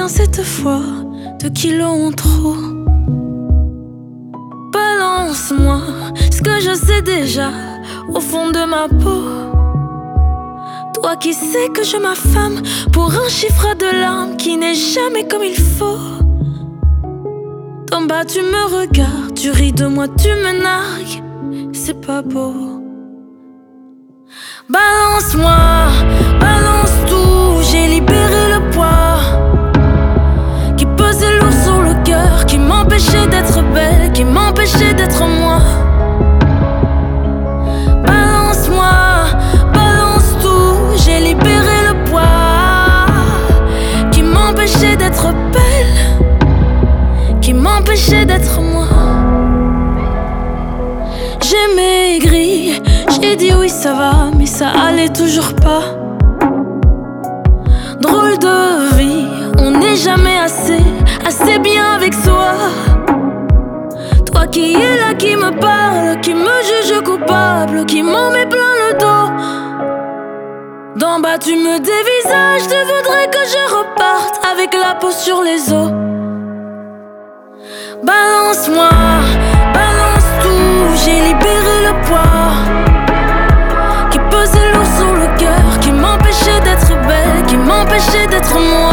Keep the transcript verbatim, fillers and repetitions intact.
combien cette fois de kilos en trop? Balance-moi ce que je sais déjà au fond de ma peau. Toi qui sais que je m'affame pour un chiffre de larmes qui n'est jamais comme il faut. D'en bas tu me regardes, tu ris de moi, tu me nargues, c'est pas beau. Balance-moi, balance tout, j'ai libéré le poids qui pesait lourd sur le cœur, qui m'empêchait d'être belle, qui m'empêchait d'être moi. Balance-moi, balance tout, j'ai libéré le poids qui m'empêchait d'être belle, qui m'empêchait d'être moi. J'ai maigri, j'ai dit oui ça va, mais ça allait toujours pas. Drôle de vie, on n'est jamais assez, assez bien avec soi. Toi qui es là, qui me parle, qui me juge coupable, qui m'en met plein le dos. D'en bas tu me dévisages, tu voudrais que je reparte avec la peau sur les os. Balance-moi, balance tout, j'ai libéré le poids qui pesait lourd sur le cœur, qui m'empêchait d'être belle, qui m'empêchait d'être moi.